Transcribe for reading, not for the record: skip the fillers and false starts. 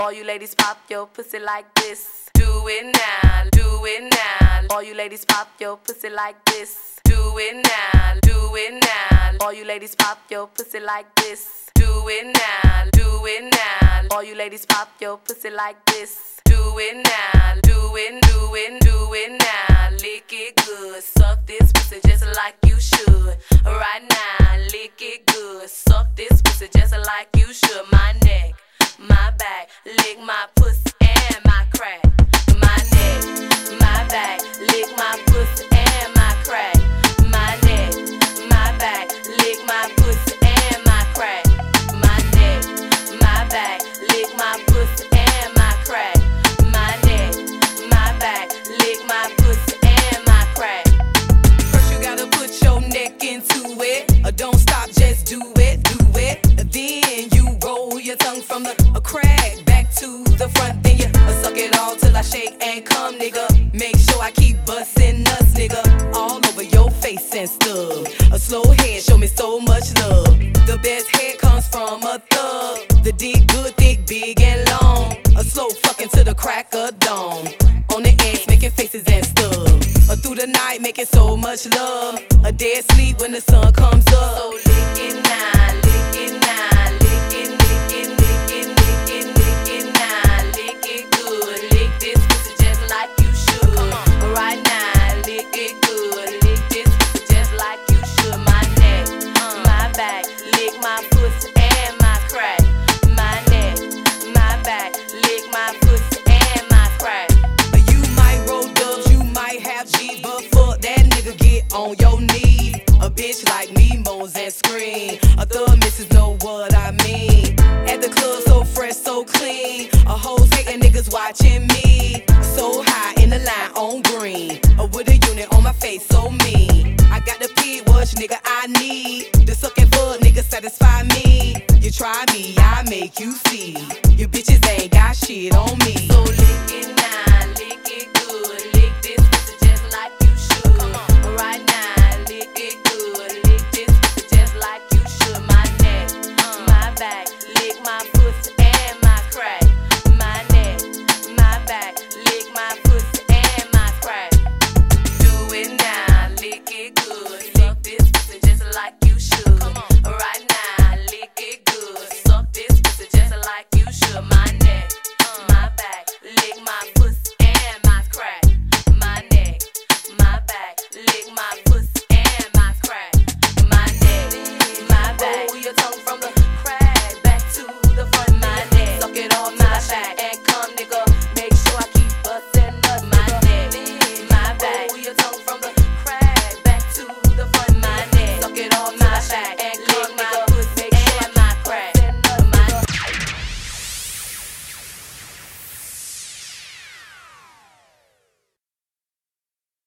All you ladies pop your pussy like this. Do it now, do it now. All you ladies pop your pussy like this. Do it now, do it now. All you ladies pop your pussy like this. Do it now, do it now. All you ladies pop your pussy like this. Do it now, do it, do it, do it now. Lick it good, suck this pussy just like you should. Right now, lick it good, suck this pussy just like you should. My neck, my back, lick my pussy and my crack. My neck, my back, lick my pussy and my crack. My neck, my back, lick my pussy and my crack. My neck, my back, lick my pussy and my crack. My neck, my back, lick my pussy and my crack. First you gotta put your neck into it. Don't stop, just do it, do it. Then you roll your tongue from the crack back to the front. Then you suck it all till I shake and come, nigga. Make sure I keep bustin' nuts, nigga. All over your face and stuff. A slow head, show me so much love. The best head comes from a thug. The dick good, thick, big and long. A slow fucking to the crack of dawn. On the edge, making faces and stuff. Through the night, making so much love. A dead sleep when the sun comes up. So lick it now, lick it now, lick it, lick it, lick it, lick it, lick it now, lick it good. Lick this pussy just like you should. Come on. Right now, lick it good. Lick this pussy just like you should. My neck, my back, lick my pussy and my crack. My neck, my back, lick my pussy and my crack. You might roll dubs, you might have G, but fuck that nigga, get on your knees. A bitch like me moans and scream. A thug missus know what I mean. At the club, so fresh, so clean. A hoes hating niggas watching me. So high in the line on green. With a unit on my face, so mean. I got the pig wash, nigga, I need. The sucking fuck, nigga, satisfy me. You try me, I make you see. You bitches ain't got shit on me.